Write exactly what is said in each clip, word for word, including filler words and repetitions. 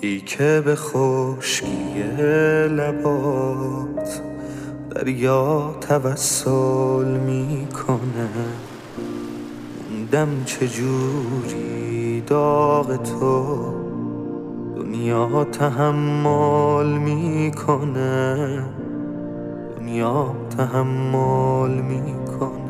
که به خشکی لبات دریا توسل میکنه، موندم چجوری داغ تو دنیا تحمل میکنه، دنیا تحمل میکنه.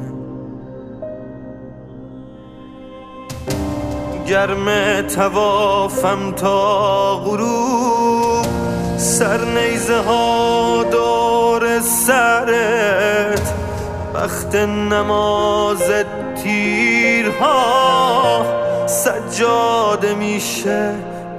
گرم توافم تا غروب، سر نیزه ها دور سرت، وقت نماز تیرها سجاده میشه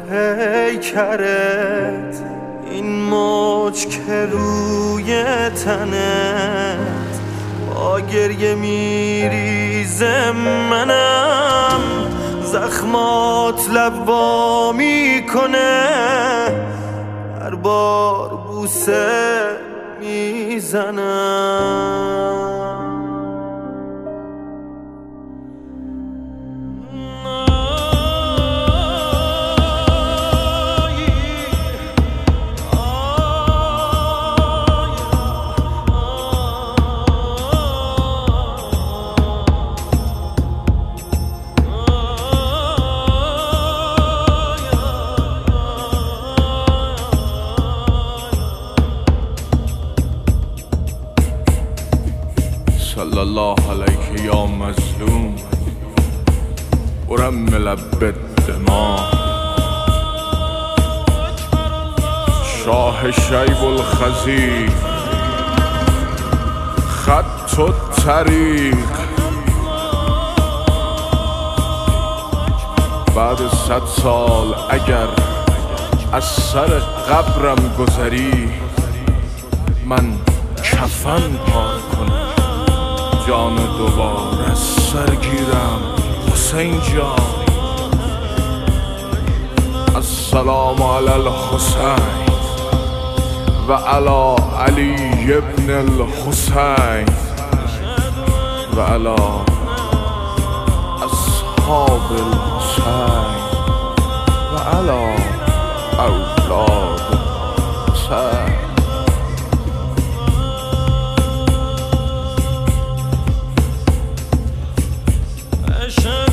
پیکرت. این موج که روی تنت با گریه میریزه، منم زخمات لبا میکنه، هر بار بوسه میزنم. صلی الله علیک یا مظلوم ورمل بالدماء، شاه شیب الخزی خط الطریق. بعد صد سال اگر از سر قبرم گذری، من کفن پار کنم، جان دوباره سر گیرم حسین جان. السلام علی الحسین و علی علی ابن الحسین و علی اصحاب الحسین و علی اولاد الحسین.